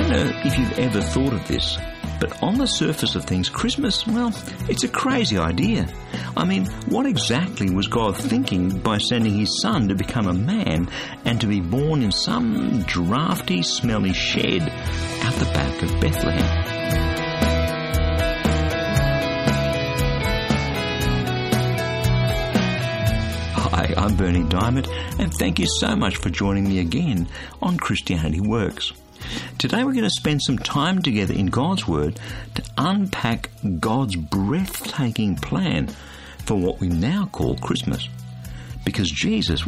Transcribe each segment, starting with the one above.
don't know if you've ever thought of this, but on the surface of things, Christmas, well, it's a crazy idea. I mean, what exactly was God thinking by sending his son to become a man and to be born in some drafty, smelly shed out the back of Bethlehem? Hi, I'm Bernie Diamond, and thank you so much for joining me again on Christianity Works. Today we're going to spend some time together in God's Word to unpack God's breathtaking plan for what we now call Christmas. Because Jesus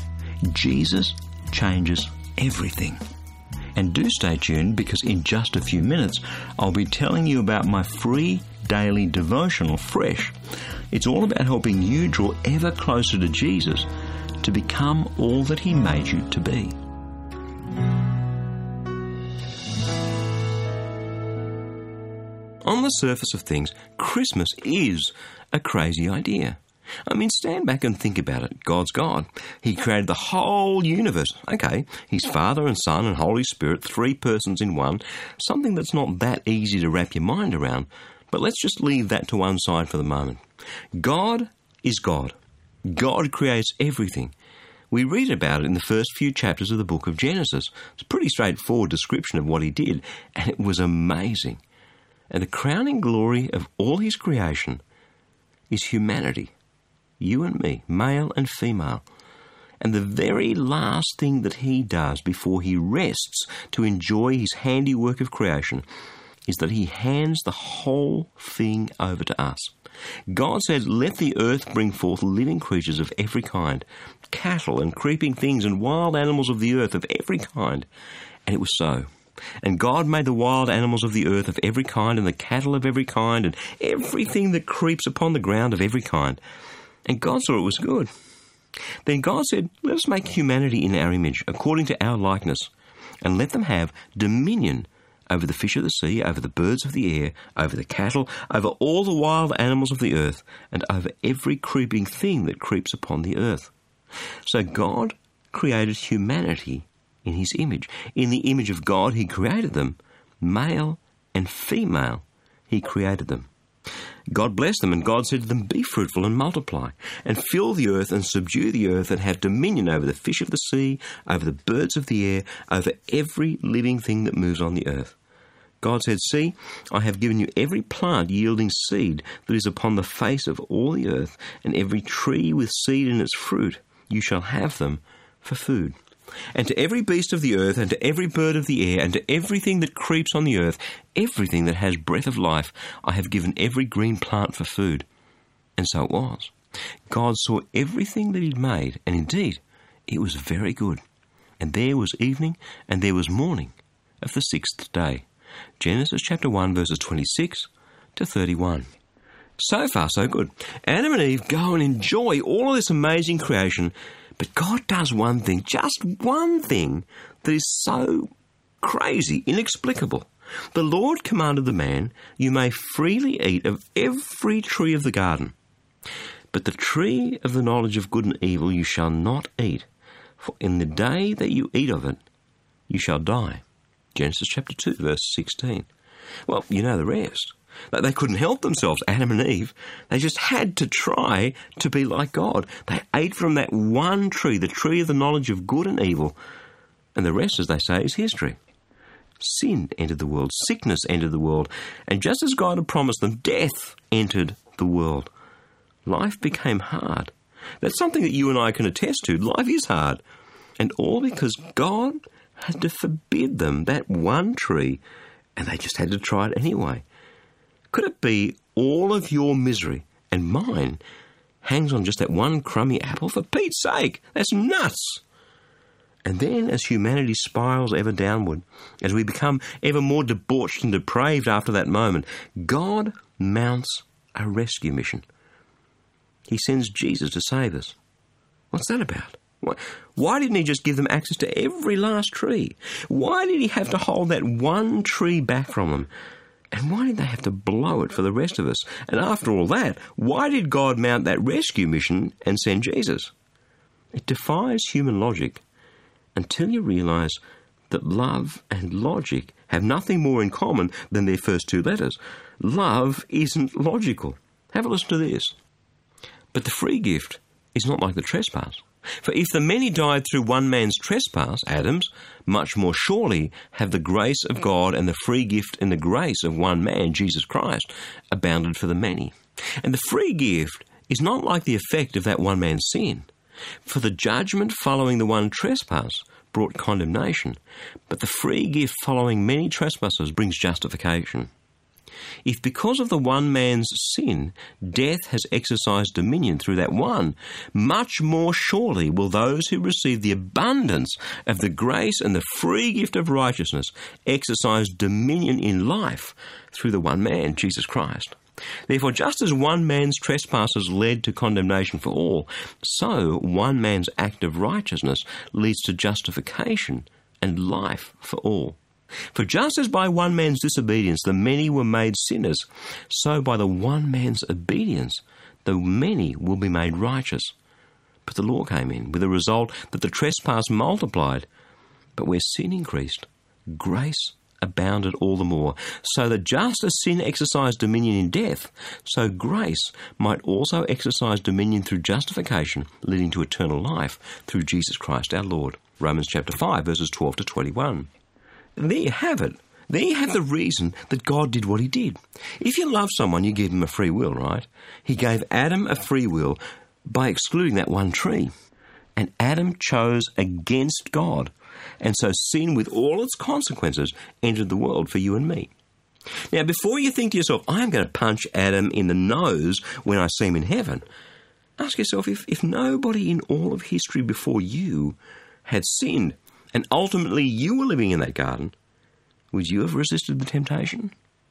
changes everything. And do stay tuned, because in just a few minutes I'll be telling you about my free daily devotional, Fresh. It's all about helping you draw ever closer to Jesus to become all that he made you to be. On the surface of things, Christmas is a crazy idea. I mean, stand back and think about it. God's God. He created the whole universe. Okay, he's Father and Son and Holy Spirit, three persons in one, something that's not that easy to wrap your mind around. But let's just leave that to one side for the moment. God is God. God creates everything. We read about it in the first few chapters of the book of Genesis. It's a pretty straightforward description of what he did, and it was amazing. And the crowning glory of all his creation is humanity, you and me, male and female. And the very last thing that he does before he rests to enjoy his handiwork of creation is that he hands the whole thing over to us. God said, "Let the earth bring forth living creatures of every kind, cattle and creeping things and wild animals of the earth of every kind." And it was so. And God made the wild animals of the earth of every kind, and the cattle of every kind, and everything that creeps upon the ground of every kind. And God saw it was good. Then God said, "Let us make humanity in our image, according to our likeness, and let them have dominion over the fish of the sea, over the birds of the air, over the cattle, over all the wild animals of the earth, and over every creeping thing that creeps upon the earth." So God created humanity in his image. In the image of God he created them. Male and female he created them. God blessed them, and God said to them, "Be fruitful and multiply, and fill the earth and subdue the earth, and have dominion over the fish of the sea, over the birds of the air, over every living thing that moves on the earth." God said, "See, I have given you every plant yielding seed that is upon the face of all the earth, and every tree with seed in its fruit. You shall have them for food. And to every beast of the earth, and to every bird of the air, and to everything that creeps on the earth, everything that has breath of life, I have given every green plant for food." And so it was. God saw everything that he'd made, and indeed, it was very good. And there was evening, and there was morning of the sixth day. Genesis chapter 1, verses 26 to 31. So far, so good. Adam and Eve go and enjoy all of this amazing creation, but God does one thing, just one thing, that is so crazy, inexplicable. The Lord commanded the man, "You may freely eat of every tree of the garden, but the tree of the knowledge of good and evil you shall not eat, for in the day that you eat of it, you shall die." Genesis chapter 2, verse 16. Well, you know the rest. They couldn't help themselves, Adam and Eve. They just had to try to be like God. They ate from that one tree, the tree of the knowledge of good and evil. And the rest, as they say, is history. Sin entered the world. Sickness entered the world. And just as God had promised them, death entered the world. Life became hard. That's something that you and I can attest to. Life is hard. And all because God had to forbid them that one tree, and they just had to try it anyway. Could it be all of your misery and mine hangs on just that one crummy apple? For Pete's sake, that's nuts. And then as humanity spirals ever downward, as we become ever more debauched and depraved after that moment, God mounts a rescue mission. He sends Jesus to save us. What's that about? Why didn't he just give them access to every last tree? Why did he have to hold that one tree back from them? And why did they have to blow it for the rest of us? And after all that, why did God mount that rescue mission and send Jesus? It defies human logic until you realise that love and logic have nothing more in common than their first two letters. Love isn't logical. Have a listen to this. But the free gift is not like the trespass. For if the many died through one man's trespass, Adam's, much more surely have the grace of God and the free gift and the grace of one man, Jesus Christ, abounded for the many. And the free gift is not like the effect of that one man's sin. For the judgment following the one trespass brought condemnation, but the free gift following many trespasses brings justification. If because of the one man's sin, death has exercised dominion through that one, much more surely will those who receive the abundance of the grace and the free gift of righteousness exercise dominion in life through the one man, Jesus Christ. Therefore, just as one man's trespasses led to condemnation for all, so one man's act of righteousness leads to justification and life for all. For just as by one man's disobedience the many were made sinners, so by the one man's obedience the many will be made righteous. But the law came in with the result that the trespass multiplied. But where sin increased, grace abounded all the more, so that just as sin exercised dominion in death, so grace might also exercise dominion through justification, leading to eternal life through Jesus Christ our Lord. Romans chapter 5, verses 12 to 21. There you have it. There you have the reason that God did what he did. If you love someone, you give them a free will, right? He gave Adam a free will by excluding that one tree. And Adam chose against God. And so sin, with all its consequences, entered the world for you and me. Now, before you think to yourself, I'm going to punch Adam in the nose when I see him in heaven, ask yourself, if nobody in all of history before you had sinned, and ultimately you were living in that garden, would you have resisted the temptation?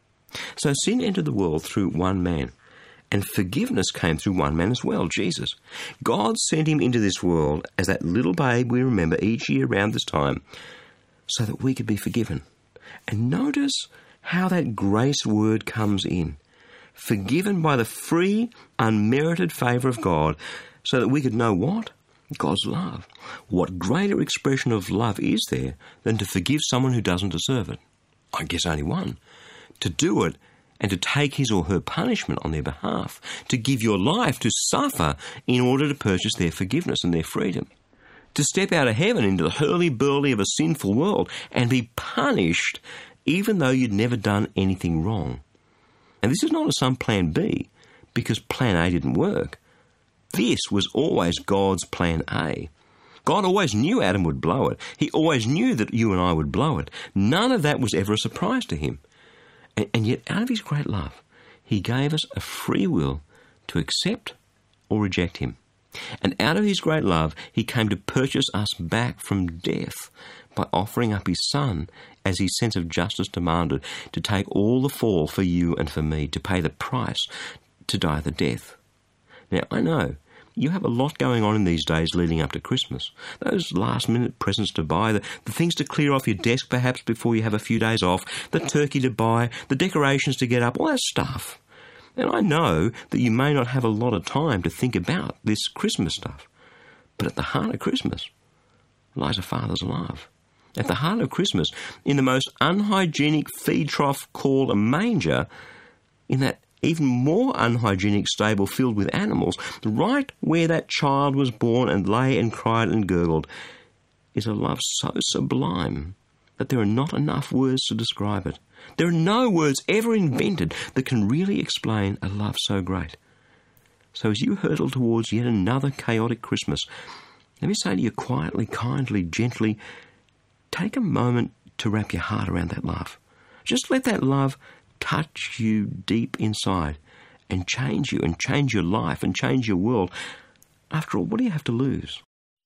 So sin entered the world through one man, and forgiveness came through one man as well, Jesus. God sent him into this world as that little babe we remember each year around this time, so that we could be forgiven. And notice how that grace word comes in. Forgiven by the free, unmerited favour of God, so that we could know what? God's love. What greater expression of love is there than to forgive someone who doesn't deserve it? I guess only one. To do it and to take his or her punishment on their behalf. To give your life to suffer in order to purchase their forgiveness and their freedom. To step out of heaven into the hurly-burly of a sinful world and be punished even though you'd never done anything wrong. And this is not some plan B, because plan A didn't work. This was always God's plan A. God always knew Adam would blow it. He always knew that you and I would blow it. None of that was ever a surprise to him. And yet, out of his great love, he gave us a free will to accept or reject him. And out of his great love, he came to purchase us back from death by offering up his Son, as his sense of justice demanded, to take all the fall for you and for me, to pay the price, to die the death. Now, I know you have a lot going on in these days leading up to Christmas. Those last-minute presents to buy, the things to clear off your desk perhaps before you have a few days off, the turkey to buy, the decorations to get up, all that stuff. And I know that you may not have a lot of time to think about this Christmas stuff. But at the heart of Christmas lies a Father's love. At the heart of Christmas, in the most unhygienic feed trough called a manger, in that even more unhygienic stable filled with animals, right where that child was born and lay and cried and gurgled, is a love so sublime that there are not enough words to describe it. There are no words ever invented that can really explain a love so great. So as you hurtle towards yet another chaotic Christmas, let me say to you quietly, kindly, gently, take a moment to wrap your heart around that love. Just let that love touch you deep inside and change you and change your life and change your world. After all, what do you have to lose?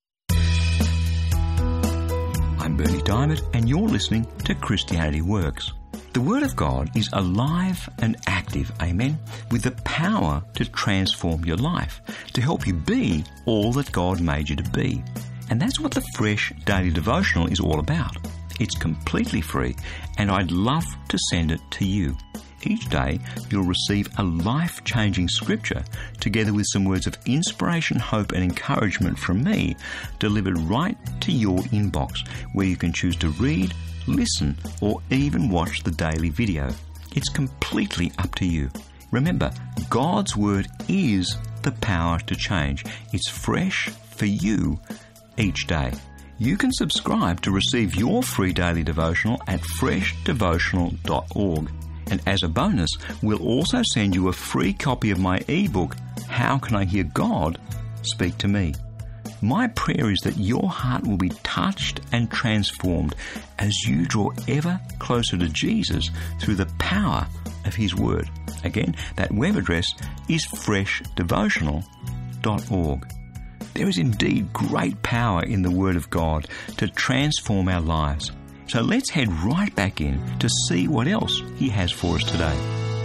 I'm Bernie Diamond, and you're listening to Christianity Works. The Word of God is alive and active, amen, with the power to transform your life, to help you be all that God made you to be. And that's what the Fresh Daily Devotional is all about. It's completely free, and I'd love to send it to you. each day you'll receive a life-changing scripture together with some words of inspiration, hope and encouragement from me delivered right to your inbox, where you can choose to read, listen or even watch the daily video. It's completely up to you. Remember, God's Word is the power to change. It's fresh for you each day. You can subscribe to receive your free daily devotional at freshdevotional.org. And as a bonus, we'll also send you a free copy of my ebook, How Can I Hear God Speak to Me? My prayer is that your heart will be touched and transformed as you draw ever closer to Jesus through the power of His Word. Again, that web address is freshdevotional.org. There is indeed great power in the Word of God to transform our lives. So let's head right back in to see what else He has for us today.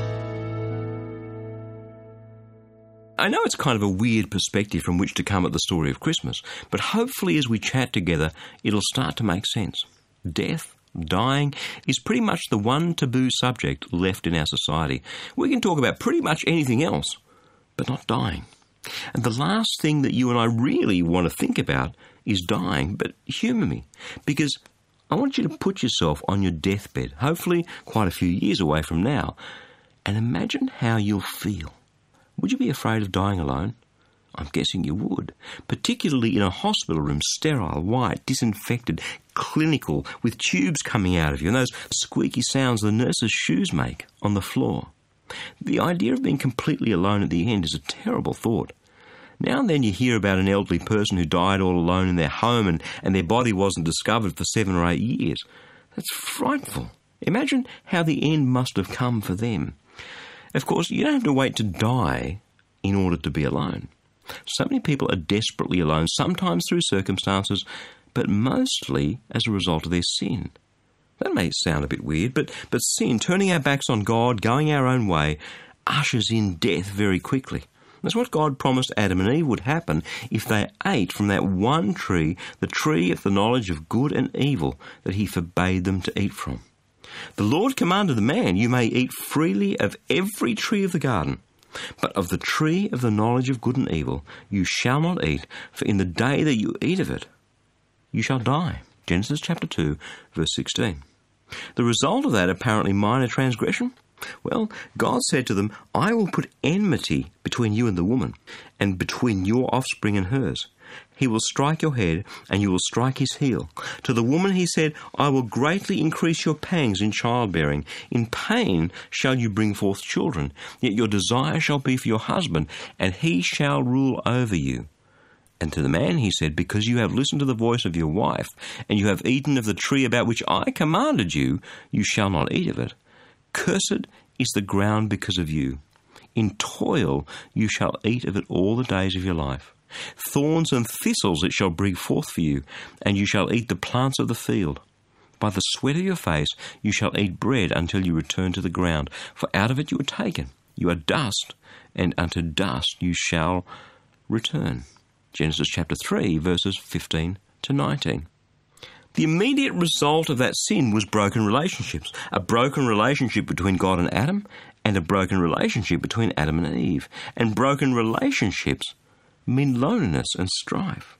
I know it's kind of a weird perspective from which to come at the story of Christmas, but hopefully as we chat together, it'll start to make sense. Death, dying, is pretty much the one taboo subject left in our society. We can talk about pretty much anything else, but not dying. And the last thing that you and I really want to think about is dying, but humour me, because I want you to put yourself on your deathbed, hopefully quite a few years away from now, and imagine how you'll feel. Would you be afraid of dying alone? I'm guessing you would, particularly in a hospital room, sterile, white, disinfected, clinical, with tubes coming out of you and those squeaky sounds the nurses' shoes make on the floor. The idea of being completely alone at the end is a terrible thought. Now and then you hear about an elderly person who died all alone in their home and their body wasn't discovered for 7 or 8 years. That's frightful. Imagine how the end must have come for them. Of course, you don't have to wait to die in order to be alone. So many people are desperately alone, sometimes through circumstances, but mostly as a result of their sin. That may sound a bit weird, but sin, turning our backs on God, going our own way, ushers in death very quickly. That's what God promised Adam and Eve would happen if they ate from that one tree, the tree of the knowledge of good and evil, that He forbade them to eat from. The Lord commanded the man, "You may eat freely of every tree of the garden, but of the tree of the knowledge of good and evil you shall not eat, for in the day that you eat of it, you shall die." Genesis chapter 2, verse 16. The result of that apparently minor transgression? Well, God said to them, "I will put enmity between you and the woman, and between your offspring and hers. He will strike your head, and you will strike his heel. To the woman he said, I will greatly increase your pangs in childbearing. In pain shall you bring forth children. Yet your desire shall be for your husband, and he shall rule over you." And to the man he said, "Because you have listened to the voice of your wife, and you have eaten of the tree about which I commanded you, you shall not eat of it. Cursed is the ground because of you. In toil you shall eat of it all the days of your life. Thorns and thistles it shall bring forth for you, and you shall eat the plants of the field. By the sweat of your face you shall eat bread until you return to the ground, for out of it you are taken. You are dust, and unto dust you shall return." Genesis chapter 3, verses 15 to 19. The immediate result of that sin was broken relationships. A broken relationship between God and Adam, and a broken relationship between Adam and Eve. And broken relationships mean loneliness and strife.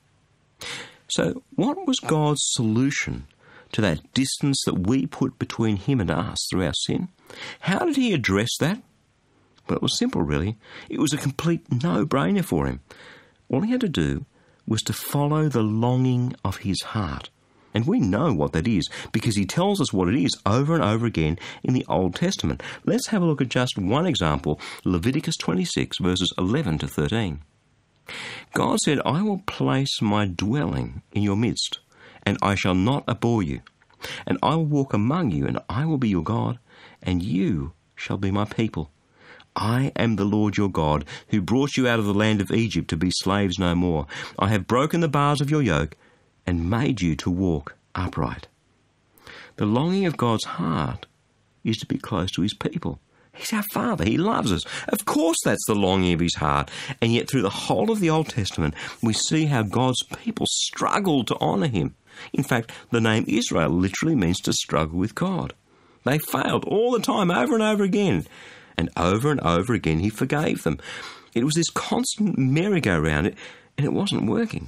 So what was God's solution to that distance that we put between Him and us through our sin? How did He address that? Well, it was simple, really. It was a complete no-brainer for Him. All He had to do was to follow the longing of His heart. And we know what that is, because He tells us what it is over and over again in the Old Testament. Let's have a look at just one example, Leviticus 26, verses 11 to 13. God said, "I will place my dwelling in your midst, and I shall not abhor you. And I will walk among you, and I will be your God, and you shall be my people. I am the Lord your God, who brought you out of the land of Egypt to be slaves no more. I have broken the bars of your yoke, and made you to walk upright." The longing of God's heart is to be close to His people. He's our Father. He loves us. Of course that's the longing of His heart. And yet through the whole of the Old Testament, we see how God's people struggle to honour Him. In fact, the name Israel literally means to struggle with God. They failed all the time, over and over again. And over again, he forgave them. It was this constant merry-go-round, and it wasn't working.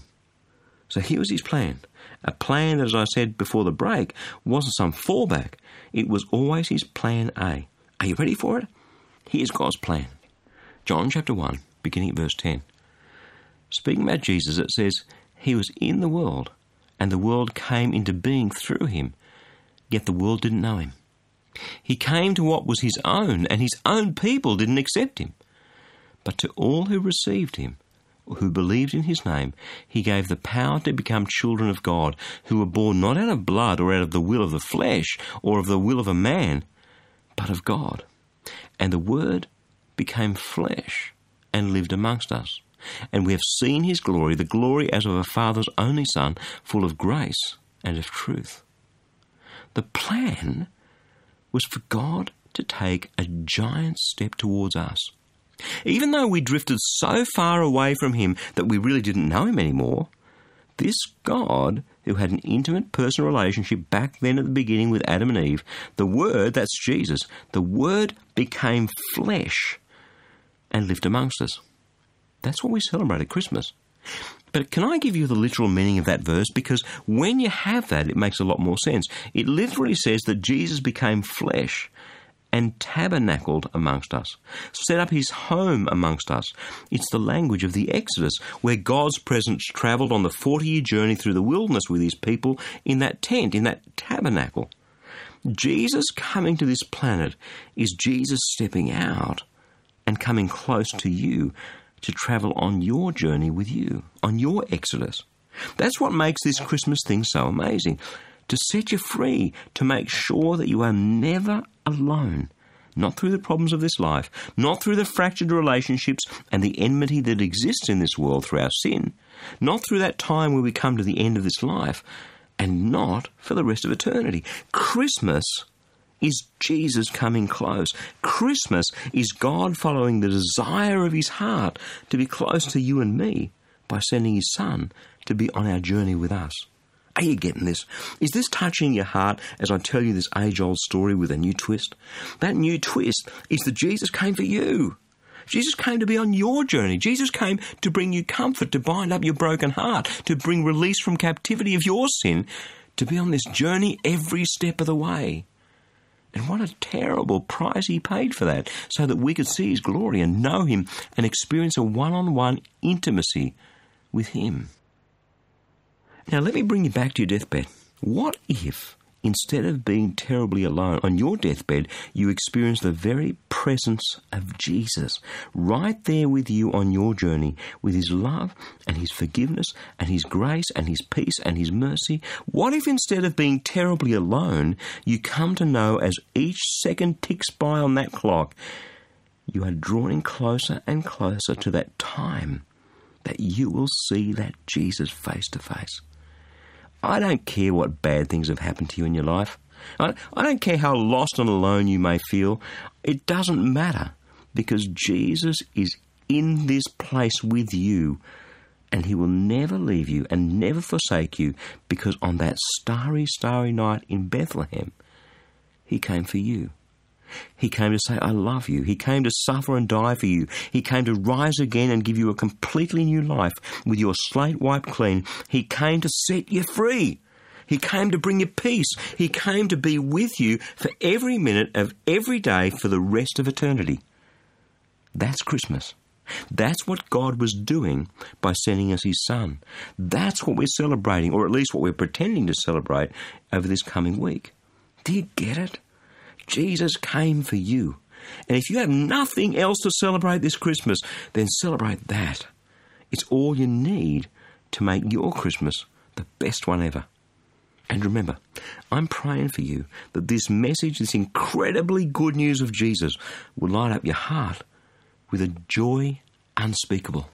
So here was his plan. A plan that, as I said before the break, wasn't some fallback. It was always his plan A. Are you ready for it? Here's God's plan. John chapter 1, beginning at verse 10. Speaking about Jesus, it says, he was in the world, and the world came into being through him, yet the world didn't know him. He came to what was his own, and his own people didn't accept him. But to all who received him, who believed in his name, he gave the power to become children of God, who were born not out of blood or out of the will of the flesh or of the will of a man, but of God. And the Word became flesh and lived amongst us. And we have seen his glory, the glory as of a Father's only Son, full of grace and of truth. The plan was for God to take a giant step towards us. Even though we drifted so far away from him that we really didn't know him anymore, this God, who had an intimate personal relationship back then at the beginning with Adam and Eve, the Word, that's Jesus, the Word became flesh and lived amongst us. That's what we celebrate at Christmas. But can I give you the literal meaning of that verse? Because when you have that, it makes a lot more sense. It literally says that Jesus became flesh and tabernacled amongst us, set up his home amongst us. It's the language of the Exodus, where God's presence travelled on the 40-year journey through the wilderness with his people in that tent, in that tabernacle. Jesus coming to this planet is Jesus stepping out and coming close to you to travel on your journey with you, on your Exodus. That's what makes this Christmas thing so amazing. To set you free, to make sure that you are never alone. Not through the problems of this life, not through the fractured relationships and the enmity that exists in this world through our sin, not through that time where we come to the end of this life, and not for the rest of eternity. Christmas is Jesus coming close. Christmas is God following the desire of his heart to be close to you and me by sending his Son to be on our journey with us. Are you getting this? Is this touching your heart as I tell you this age-old story with a new twist? That new twist is that Jesus came for you. Jesus came to be on your journey. Jesus came to bring you comfort, to bind up your broken heart, to bring release from captivity of your sin, to be on this journey every step of the way. And what a terrible price he paid for that, so that we could see his glory and know him and experience a one-on-one intimacy with him. Now, let me bring you back to your deathbed. What if, instead of being terribly alone on your deathbed, you experience the very presence of Jesus right there with you on your journey, with his love and his forgiveness and his grace and his peace and his mercy? What if, instead of being terribly alone, you come to know as each second ticks by on that clock, you are drawing closer and closer to that time that you will see that Jesus face to face? I don't care what bad things have happened to you in your life. I don't care how lost and alone you may feel. It doesn't matter, because Jesus is in this place with you, and he will never leave you and never forsake you, because on that starry, starry night in Bethlehem, he came for you. He came to say, I love you. He came to suffer and die for you. He came to rise again and give you a completely new life with your slate wiped clean. He came to set you free. He came to bring you peace. He came to be with you for every minute of every day for the rest of eternity. That's Christmas. That's what God was doing by sending us his Son. That's what we're celebrating, or at least what we're pretending to celebrate over this coming week. Do you get it? Jesus came for you. And if you have nothing else to celebrate this Christmas, then celebrate that. It's all you need to make your Christmas the best one ever. And remember, I'm praying for you that this message, this incredibly good news of Jesus, will light up your heart with a joy unspeakable.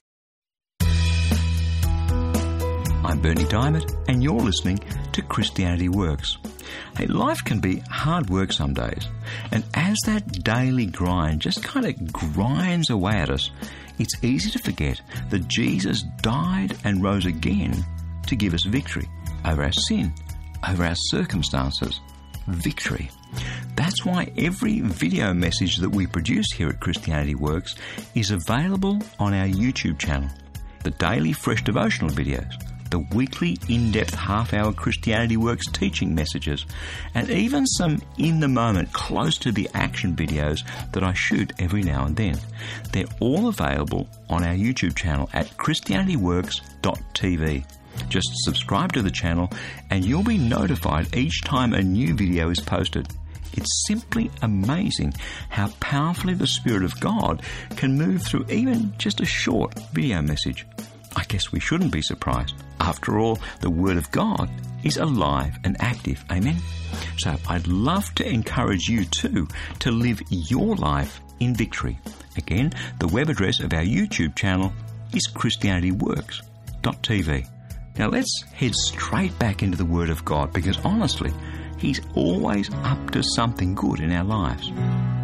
I'm Bernie Diamond, and you're listening to Christianity Works. Hey, life can be hard work some days, and as that daily grind just kind of grinds away at us, it's easy to forget that Jesus died and rose again to give us victory over our sin, over our circumstances. Victory. That's why every video message that we produce here at Christianity Works is available on our YouTube channel. The daily fresh devotional videos, the weekly in-depth half-hour Christianity Works teaching messages, and even some in-the-moment, close-to-the-action videos that I shoot every now and then. They're all available on our YouTube channel at christianityworks.tv. Just subscribe to the channel and you'll be notified each time a new video is posted. It's simply amazing how powerfully the Spirit of God can move through even just a short video message. I guess we shouldn't be surprised. After all, the Word of God is alive and active. Amen? So I'd love to encourage you too to live your life in victory. Again, the web address of our YouTube channel is christianityworks.tv. Now let's head straight back into the Word of God, because honestly, He's always up to something good in our lives.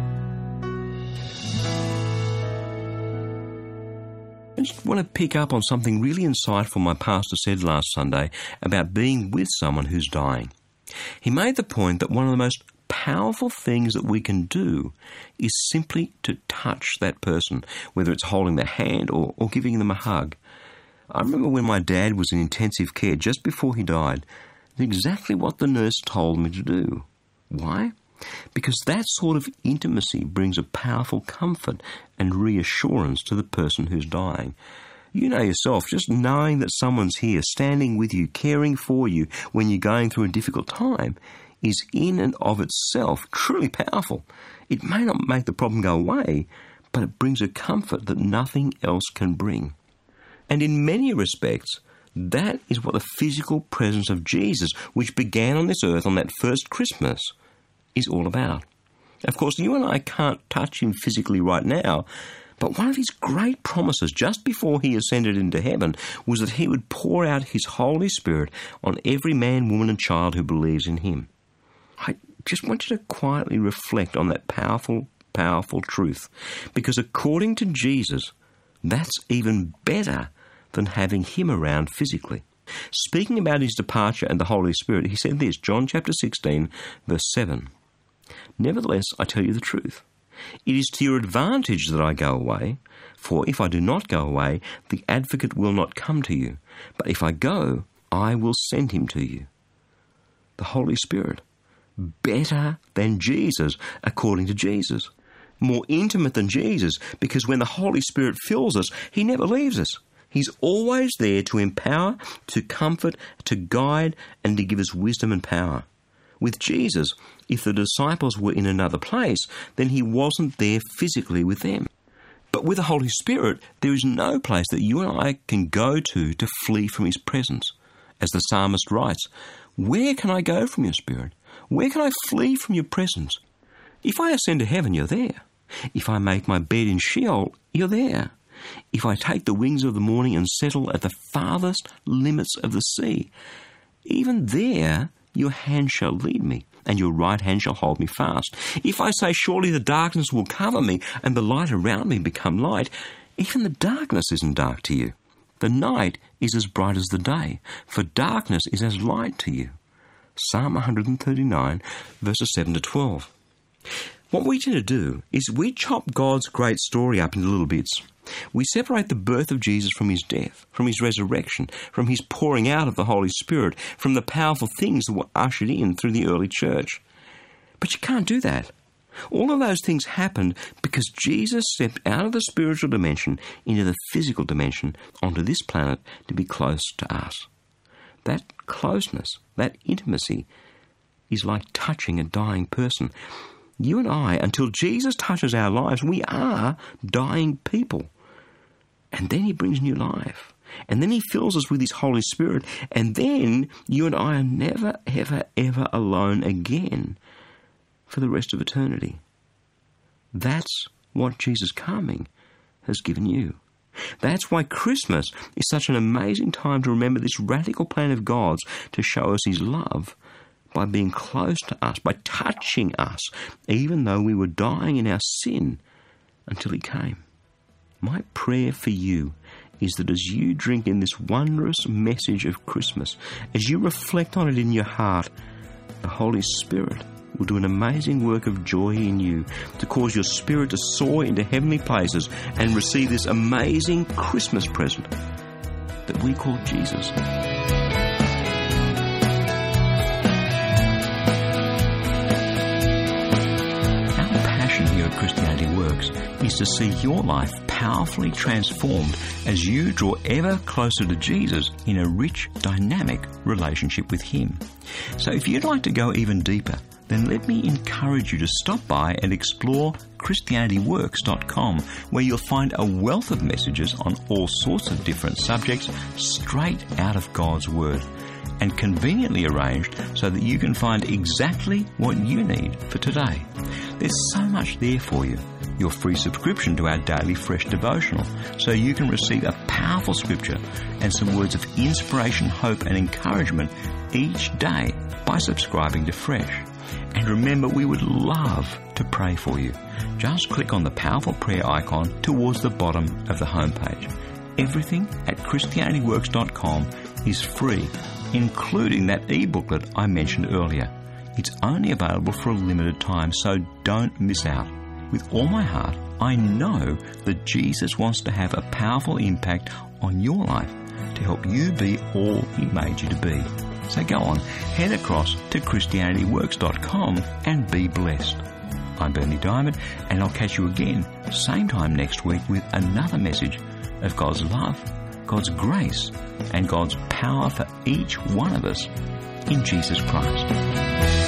I just want to pick up on something really insightful my pastor said last Sunday about being with someone who's dying. He made the point that one of the most powerful things that we can do is simply to touch that person, whether it's holding their hand or giving them a hug. I remember when my dad was in intensive care just before he died, exactly what the nurse told me to do. Why? Because that sort of intimacy brings a powerful comfort and reassurance to the person who's dying. You know yourself, just knowing that someone's here, standing with you, caring for you when you're going through a difficult time, is in and of itself truly powerful. It may not make the problem go away, but it brings a comfort that nothing else can bring. And in many respects, that is what the physical presence of Jesus, which began on this earth on that first Christmas, is all about. Of course, you and I can't touch him physically right now, but one of his great promises just before he ascended into heaven was that he would pour out his Holy Spirit on every man, woman and child who believes in him. I just want you to quietly reflect on that powerful, powerful truth, because according to Jesus, that's even better than having him around physically. Speaking about his departure and the Holy Spirit, he said this, John chapter 16, verse 7. Nevertheless, I tell you the truth. It is to your advantage that I go away, for if I do not go away, the Advocate will not come to you. But if I go, I will send him to you. The Holy Spirit. Better than Jesus, according to Jesus. More intimate than Jesus, because when the Holy Spirit fills us, he never leaves us. He's always there to empower, to comfort, to guide, and to give us wisdom and power. With Jesus, if the disciples were in another place, then he wasn't there physically with them. But with the Holy Spirit, there is no place that you and I can go to flee from his presence. As the psalmist writes, where can I go from your Spirit? Where can I flee from your presence? If I ascend to heaven, you're there. If I make my bed in Sheol, you're there. If I take the wings of the morning and settle at the farthest limits of the sea, even there your hand shall lead me, and your right hand shall hold me fast. If I say, surely the darkness will cover me, and the light around me become light, even the darkness isn't dark to you. The night is as bright as the day, for darkness is as light to you. Psalm 139, verses 7 to 12. What we tend to do is we chop God's great story up into little bits. We separate the birth of Jesus from his death, from his resurrection, from his pouring out of the Holy Spirit, from the powerful things that were ushered in through the early church. But you can't do that. All of those things happened because Jesus stepped out of the spiritual dimension into the physical dimension onto this planet to be close to us. That closeness, that intimacy, is like touching a dying person. You and I, until Jesus touches our lives, we are dying people. And then he brings new life. And then he fills us with his Holy Spirit. And then you and I are never, ever, ever alone again for the rest of eternity. That's what Jesus coming has given you. That's why Christmas is such an amazing time to remember this radical plan of God's to show us his love by being close to us, by touching us, even though we were dying in our sin until he came. My prayer for you is that as you drink in this wondrous message of Christmas, as you reflect on it in your heart, the Holy Spirit will do an amazing work of joy in you to cause your spirit to soar into heavenly places and receive this amazing Christmas present that we call Jesus. Here at Christianity Works is to see your life powerfully transformed as you draw ever closer to Jesus in a rich, dynamic relationship with Him. So if you'd like to go even deeper, then let me encourage you to stop by and explore ChristianityWorks.com, where you'll find a wealth of messages on all sorts of different subjects straight out of God's Word, and conveniently arranged so that you can find exactly what you need for today. There's so much there for you. Your free subscription to our daily Fresh devotional, so you can receive a powerful scripture and some words of inspiration, hope and encouragement each day by subscribing to Fresh. And remember, we would love to pray for you. Just click on the powerful prayer icon towards the bottom of the homepage. Everything at ChristianityWorks.com is free, including that e-booklet I mentioned earlier. It's only available for a limited time, so don't miss out. With all my heart, I know that Jesus wants to have a powerful impact on your life to help you be all He made you to be. So go on, head across to ChristianityWorks.com and be blessed. I'm Bernie Diamond, and I'll catch you again same time next week with another message of God's love, God's grace, and God's power for each one of us in Jesus Christ.